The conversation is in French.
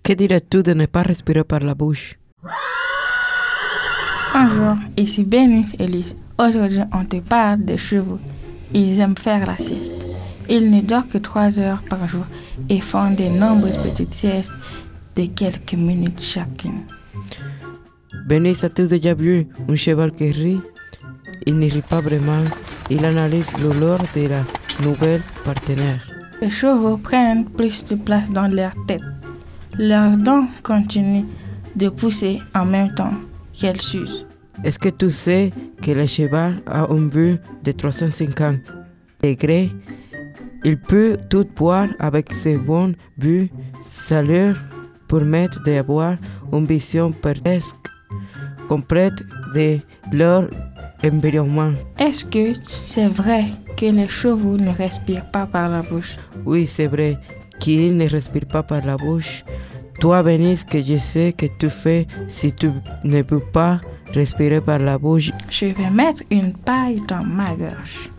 Que dirais-tu de ne pas respirer par la bouche? Bonjour, ici Bénice Elise. Aujourd'hui, on te parle des chevaux. Ils aiment faire la sieste. Ils ne dorment que 3 heures par jour et font de nombreuses petites siestes de quelques minutes chacune. Bénice, as-tu déjà vu un cheval qui rit? Il ne rit pas vraiment. Il analyse l'odeur de la nouvelle partenaire. Les chevaux prennent plus de place dans leur tête. Leurs dents continuent de pousser en même temps qu'elles s'usent. Est-ce que tu sais que le cheval a une vue de 350 degrés? Il peut tout voir avec ses bonnes vues. Ça leur permet d'avoir une vision presque complète de leur environnement. Est-ce que c'est vrai que les chevaux ne respirent pas par la bouche? Oui, c'est vrai qu'ils ne respirent pas par la bouche. Toi, Bénice, que je sais que tu fais si tu ne peux pas respirer par la bouche. Je vais mettre une paille dans ma gorge.